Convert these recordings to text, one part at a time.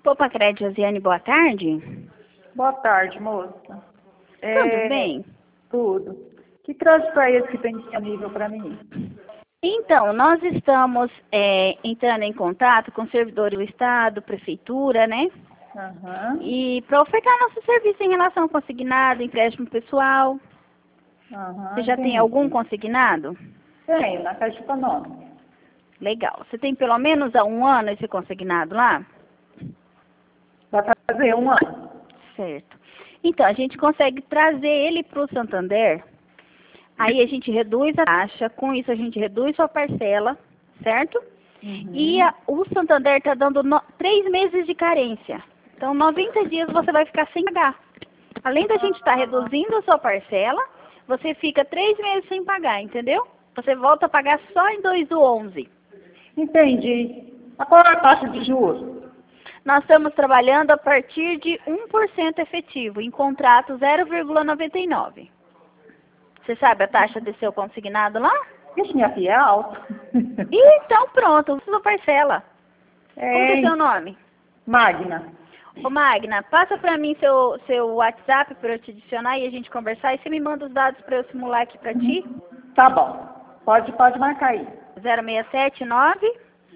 Poupa Crédito, Josiane, boa tarde. Boa tarde, moça. Tudo bem? Tudo. Que crédito é esse que tem disponível para mim? Então, nós estamos entrando em contato com servidores do Estado, Prefeitura, né? Aham. E para ofertar nosso serviço em relação ao consignado, empréstimo pessoal. Aham. Você já tem entendi. algum consignado? Tenho, na Caixa Econômica. Legal. Você tem pelo menos há um ano esse consignado lá? Vai fazer um ano. Certo. Então, a gente consegue trazer ele para o Santander. Aí a gente reduz a taxa, com isso a gente reduz sua parcela, certo? Uhum. E o Santander está dando 3 meses de carência. Então, 90 dias você vai ficar sem pagar. Além da gente estar reduzindo a sua parcela, você fica 3 meses sem pagar, entendeu? Você volta a pagar só em 2/11. Entendi. Qual é a taxa de juros? Nós estamos trabalhando a partir de 1% efetivo, em contrato 0,99. Você sabe a taxa de seu consignado lá? Isso, minha filha, é alto. Então pronto, sua parcela. Como que é seu nome? Magna. Ô Magna, passa para mim seu WhatsApp para eu te adicionar e a gente conversar. E você me manda os dados para eu simular aqui para ti? Tá bom. Pode marcar aí. 0679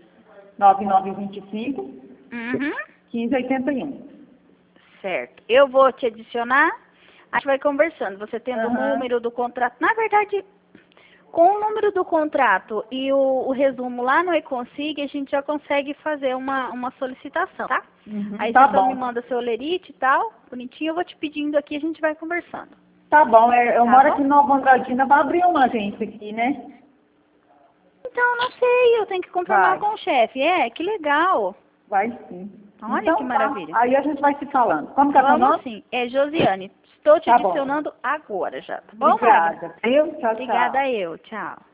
9925 Uhum. 1581. Certo. Eu vou te adicionar, a gente vai conversando. Você tendo o Aham. número do contrato. Na verdade, com o número do contrato e o resumo lá no eConsig, a gente já consegue fazer uma solicitação, tá? Uhum, Aí tá você só bom. me manda seu lerite e tal, bonitinho, eu vou te pedindo aqui, a gente vai conversando. Tá bom. Eu Tá moro bom? aqui em Nova Andradina, vai abrir uma agência aqui, né? Então, não sei, eu tenho que confirmar Vai. com o chefe. Que legal. Vai sim. Olha Então, que maravilha. tá. Aí a gente vai se falando. Como que é seu Vamos nome? sim, é Josiane. Estou te Tá bom. adicionando agora já, tá bom, Magna? Obrigada. Eu, tchau, tchau. Obrigada eu, tchau.